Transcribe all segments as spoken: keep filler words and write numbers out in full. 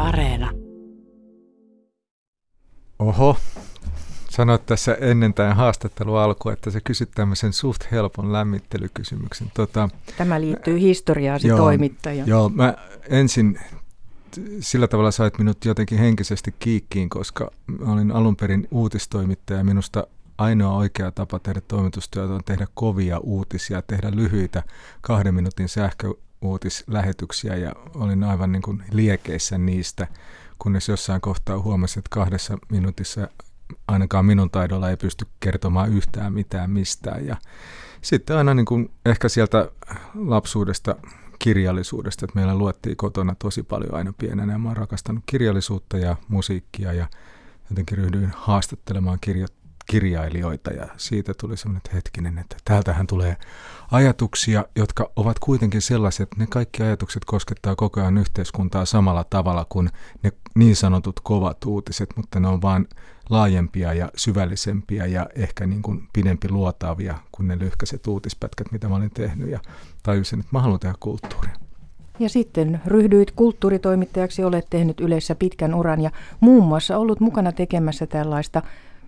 Areena. Oho, sanoit tässä ennen tämän haastattelun alkua, että sä kysyt tämmöisen suht helpon lämmittelykysymyksen. Tota, Tämä liittyy historiaasi joo, toimittaja. Joo, mä ensin sillä tavalla sait minut jotenkin henkisesti kiikkiin, koska olin alun perin uutistoimittaja. Minusta ainoa oikea tapa tehdä toimitustyötä on tehdä kovia uutisia, tehdä lyhyitä kahden minuutin sähköuutislähetyksiä ja olin aivan niin kuin liekeissä niistä, kunnes jossain kohtaa huomasin, että kahdessa minuutissa ainakaan minun taidolla ei pysty kertomaan yhtään mitään mistään. Ja sitten aina niin kuin ehkä sieltä lapsuudesta, kirjallisuudesta, että meillä luettiin kotona tosi paljon aina pienenä ja mä oon rakastanut kirjallisuutta ja musiikkia ja jotenkin ryhdyin haastattelemaan kirjo- kirjailijoita ja siitä tuli semmoinen, että hetkinen, että täältähän tulee ajatuksia, jotka ovat kuitenkin sellaisia, että ne kaikki ajatukset koskettaa koko ajan yhteiskuntaa samalla tavalla kuin ne niin sanotut kovat uutiset, mutta ne on vaan laajempia ja syvällisempiä ja ehkä niin kuin pidempi luotaavia kuin ne lyhkäiset uutispätkät, mitä mä olin tehnyt ja tajusin, että mä haluan tehdä kulttuuria. Ja sitten ryhdyit kulttuuritoimittajaksi, olet tehnyt Ylessä pitkän uran ja muun muassa ollut mukana tekemässä tällaista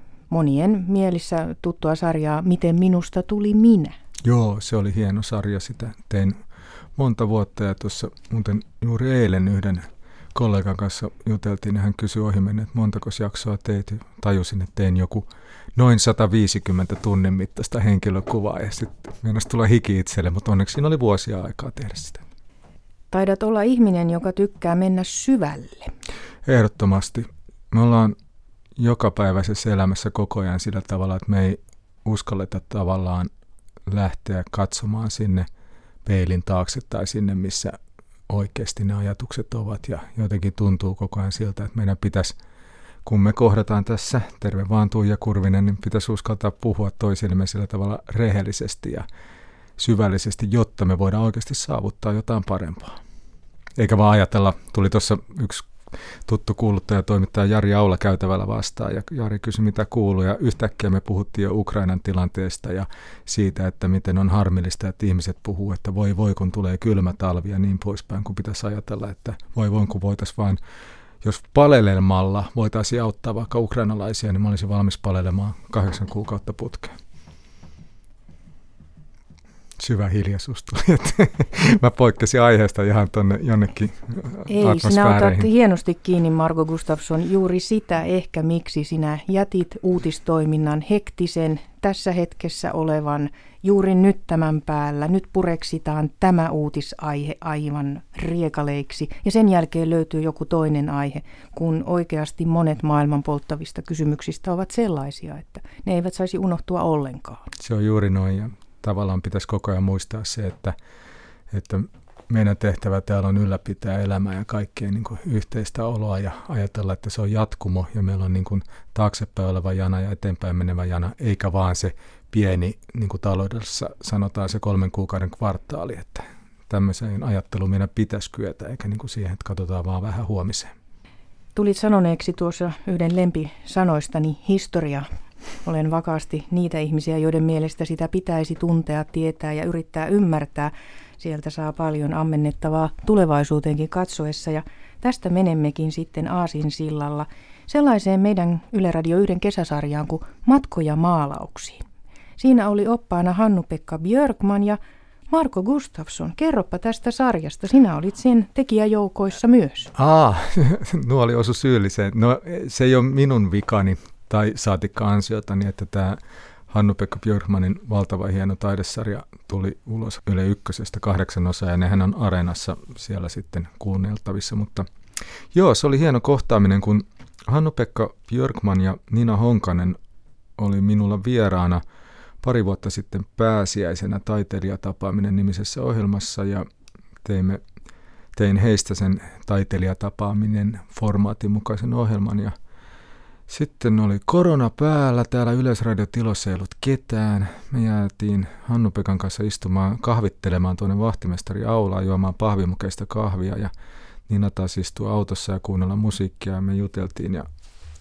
monien mielissä tuttua sarjaa Miten minusta tuli minä. Joo, se oli hieno sarja, sitä tein monta vuotta ja tuossa muuten juuri eilen yhden kollegan kanssa juteltiin ja hän kysyi ohimennen, että montako jaksoa teit. Tajusin, että tein joku noin sata viisikymmentä tunnin mittaista henkilökuvaa ja sitten meinasi tulla hiki itselle, mutta onneksi siinä oli vuosia aikaa tehdä sitä. Taidat olla ihminen, joka tykkää mennä syvälle. Ehdottomasti. Me ollaan jokapäiväisessä elämässä koko ajan sillä tavalla, että me ei uskalleta tavallaan lähteä katsomaan sinne peilin taakse tai sinne, missä oikeasti ne ajatukset ovat. Ja jotenkin tuntuu koko ajan siltä, että meidän pitäisi, kun me kohdataan tässä, terve vaan Tuija Kurvinen, niin pitäisi uskaltaa puhua toisillemme sillä tavalla rehellisesti ja syvällisesti, jotta me voidaan oikeasti saavuttaa jotain parempaa. Eikä vaan ajatella, tuli tuossa yksi tuttu kuuluttaja toimittaja Jari Aula käytävällä vastaan ja Jari kysyi mitä kuuluu ja yhtäkkiä me puhuttiin jo Ukrainan tilanteesta ja siitä, että miten on harmillista, että ihmiset puhuu, että voi voi kun tulee kylmä talvi ja niin poispäin, kun pitäisi ajatella, että voi voi kun voitaisiin vaan, jos palelemalla voitaisiin auttaa vaikka ukrainalaisia, niin mä olisin valmis palelemaan kahdeksan kuukautta putkeen. Syvä hiljaisuus tuli, että mä poikkesin aiheesta ihan tuonne jonnekin Ei, sinä otat hienosti kiinni, Margo Gustafsson, juuri sitä ehkä, miksi sinä jätit uutistoiminnan hektisen, tässä hetkessä olevan, juuri nyt tämän päällä. Nyt pureksitaan tämä uutisaihe aivan riekaleiksi ja sen jälkeen löytyy joku toinen aihe, kun oikeasti monet maailman polttavista kysymyksistä ovat sellaisia, että ne eivät saisi unohtua ollenkaan. Se on juuri noin ja tavallaan pitäisi koko ajan muistaa se, että, että meidän tehtävä täällä on ylläpitää elämää ja kaikkien niin kuin yhteistä oloa ja ajatella, että se on jatkumo ja meillä on niin kuin taaksepäin oleva jana ja eteenpäin menevä jana, eikä vaan se pieni, niin kuin taloudessa sanotaan se kolmen kuukauden kvartaali, että tämmöiseen ajatteluun meidän pitäisi kyetä, eikä niin kuin siihen, että katsotaan vaan vähän huomiseen. Tulit sanoneeksi tuossa yhden lempisanoistani historia. Olen vakaasti niitä ihmisiä, joiden mielestä sitä pitäisi tuntea, tietää ja yrittää ymmärtää. Sieltä saa paljon ammennettavaa tulevaisuuteenkin katsoessa ja tästä menemmekin sitten aasinsillalla sellaiseen meidän Yle Radio yhden kesäsarjaan kuin Matkoja maalauksiin. Siinä oli oppaana Hannu-Pekka Björkman ja Margo Gustafsson. Kerropa tästä sarjasta. Sinä olit sen tekijäjoukoissa myös. Aa, nuoli osui syylliseen. No se ei ole minun vikani. Tai saatikka ansiotani, että tämä Hannu-Pekka Björkmanin valtava hieno taidesarja tuli ulos Yle Ykkösestä kahdeksan osaa ja nehän on Areenassa siellä sitten kuunneltavissa. Mutta joo, se oli hieno kohtaaminen, kun Hannu-Pekka Björkman ja Nina Honkanen oli minulla vieraana pari vuotta sitten pääsiäisenä taiteilijatapaaminen nimisessä ohjelmassa ja teimme, tein heistä sen taiteilijatapaaminen formaatin mukaisen ohjelman ja sitten oli korona päällä, täällä Yleisradiotilossa ei ollut ketään. Me jäätiin Hannu-Pekan kanssa istumaan, kahvittelemaan tuonne vahtimestari Aulaan, juomaan pahvimukeista kahvia. Ja Nina taas istui autossa ja kuunnella musiikkia ja me juteltiin. Ja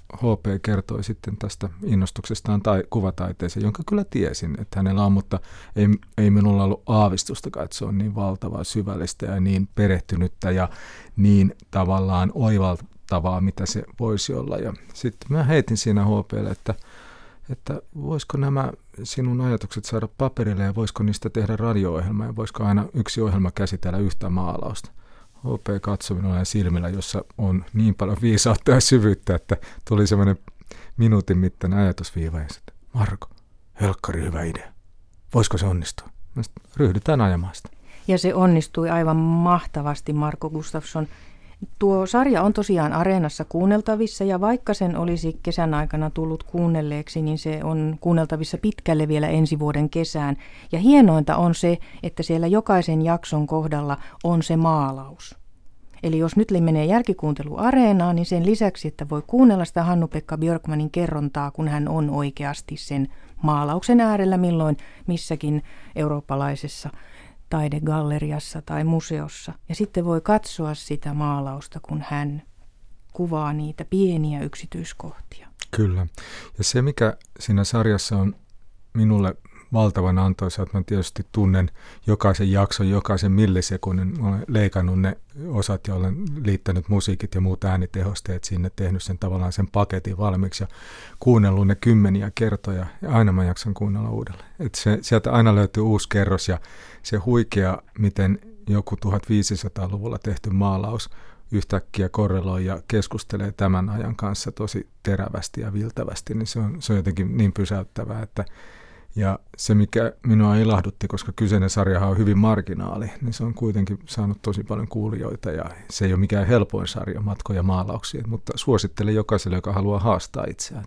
H P kertoi sitten tästä innostuksestaan tai kuvataiteeseen, jonka kyllä tiesin, että hänellä on, mutta ei, ei minulla ollut aavistustakaan, että se on niin valtavaa, syvällistä ja niin perehtynyttä ja niin tavallaan oivaltavaa, mitä se voisi olla. Ja sitten mä heitin siinä H P:lle, että, että voisiko nämä sinun ajatukset saada paperille ja voisiko niistä tehdä radio-ohjelma ja voisiko aina yksi ohjelma käsitellä yhtä maalausta. H P katsoi minulle silmillä, jossa on niin paljon viisautta ja syvyyttä, että tuli semmoinen minuutin mittainen ajatusviiva ja sitten, Marko, helkkari hyvä idea. Voisiko se onnistua? Ryhdytään ajamaan sitä. Ja se onnistui aivan mahtavasti, Marko Gustafsson. Tuo sarja on tosiaan Areenassa kuunneltavissa ja vaikka sen olisi kesän aikana tullut kuunnelleeksi, niin se on kuunneltavissa pitkälle vielä ensi vuoden kesään. Ja hienointa on se, että siellä jokaisen jakson kohdalla on se maalaus. Eli jos nyt menee jälkikuuntelu Areenaan, niin sen lisäksi, että voi kuunnella sitä Hannu-Pekka Björkmanin kerrontaa, kun hän on oikeasti sen maalauksen äärellä milloin missäkin eurooppalaisessa taidegalleriassa tai museossa. Ja sitten voi katsoa sitä maalausta, kun hän kuvaa niitä pieniä yksityiskohtia. Kyllä. Ja se, mikä siinä sarjassa on minulle valtavan antoisa, että mä tietysti tunnen jokaisen jakson, jokaisen millisekunnin. Mä olen leikannut ne osat ja olen liittänyt musiikit ja muut äänitehosteet sinne, tehnyt sen tavallaan sen paketin valmiiksi ja kuunnellut ne kymmeniä kertoja ja aina mä jaksan kuunnella uudelleen. Et se, sieltä aina löytyy uusi kerros ja se huikea, miten joku tuhatviisisataaluvulla tehty maalaus yhtäkkiä korreloi ja keskustelee tämän ajan kanssa tosi terävästi ja viltävästi, niin se on, se on jotenkin niin pysäyttävää, että ja se, mikä minua ilahdutti, koska kyseinen sarjahan on hyvin marginaali, niin se on kuitenkin saanut tosi paljon kuulijoita ja se ei ole mikään helpoin sarja, matkoja maalauksia, mutta suosittelen jokaiselle, joka haluaa haastaa itseään.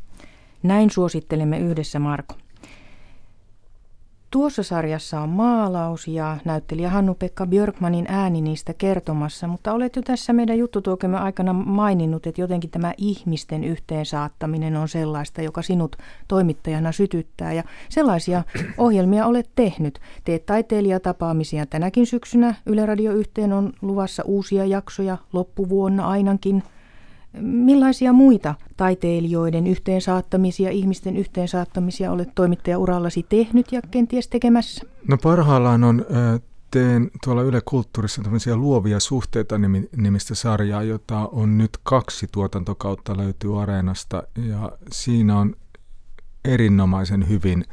Näin suosittelemme yhdessä, Marko. Tuossa sarjassa on maalaus ja näyttelijä Hannu-Pekka Björkmanin ääni niistä kertomassa, mutta olet jo tässä meidän juttutuokemme aikana maininnut, että jotenkin tämä ihmisten yhteensaattaminen on sellaista, joka sinut toimittajana sytyttää ja sellaisia ohjelmia olet tehnyt. Teet taiteilijatapaamisia tänäkin syksynä, Yle Radio Yhteen on luvassa uusia jaksoja loppuvuonna ainakin. Millaisia muita taiteilijoiden yhteensaattamisia, ihmisten yhteensaattamisia olet toimittajaurallasi tehnyt ja kenties tekemässä? No parhaillaan on, teen tuolla Yle Kulttuurissa tämmöisiä luovia suhteita nimistä sarjaa, jota on nyt kaksi tuotantokautta löytyy Areenasta ja siinä on erinomaisen hyvin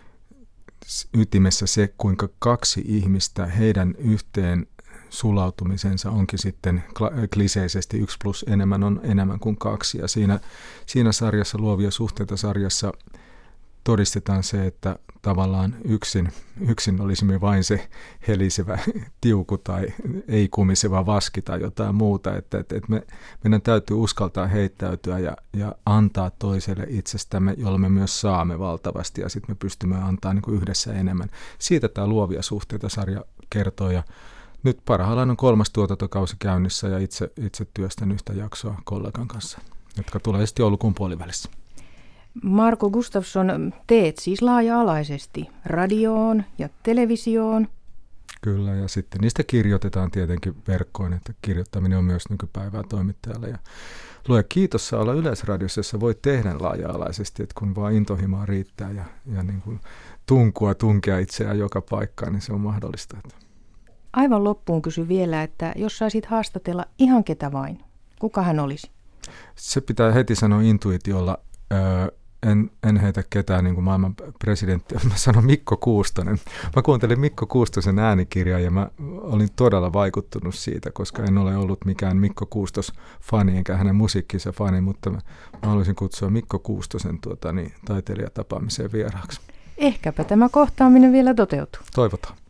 ytimessä se, kuinka kaksi ihmistä heidän yhteen sulautumisensa onkin sitten kliseisesti yksi plus enemmän on enemmän kuin kaksi. Ja siinä, siinä sarjassa, luovia suhteita sarjassa, todistetaan se, että tavallaan yksin, yksin olisimme vain se helisevä tiuku tai ei kumiseva vaski tai jotain muuta. Että, että, että me, meidän täytyy uskaltaa heittäytyä ja, ja antaa toiselle itsestämme, jolla me myös saamme valtavasti ja sitten me pystymme antaa niin kuin yhdessä enemmän. Siitä tämä luovia suhteita sarja kertoo ja nyt parhaillaan on kolmas tuotantokausi käynnissä ja itse, itse työstän yhtä jaksoa kollegan kanssa, jotka tulee sitten joulukuun puolivälissä. Marko Gustafsson, teet siis laaja-alaisesti radioon ja televisioon. Kyllä, ja sitten niistä kirjoitetaan tietenkin verkkoon, että kirjoittaminen on myös nykypäivää toimittajalle. Ja luoja kiitos saa olla Yleisradiossa, jossa voi tehdä laaja-alaisesti, että kun vaan intohimaa riittää ja, ja niin kuin tunkua, tunkea itseään joka paikkaan, niin se on mahdollista. Aivan loppuun kysy vielä, että jos saisit haastatella ihan ketä vain, kuka hän olisi? Se pitää heti sanoa intuitiolla. Öö, en, en heitä ketään niin kuin maailman presidentti. Mä sanon Mikko Kuustonen. Mä kuuntelin Mikko Kuustosen äänikirjaa ja mä olin todella vaikuttunut siitä, koska en ole ollut mikään Mikko Kuustos-fani enkä hänen musiikkinsa fani, mutta mä, mä haluaisin kutsua Mikko Kuustosen tuota, niin, taiteilijatapaamiseen vieraaksi. Ehkäpä tämä kohtaaminen vielä toteutuu. Toivotaan.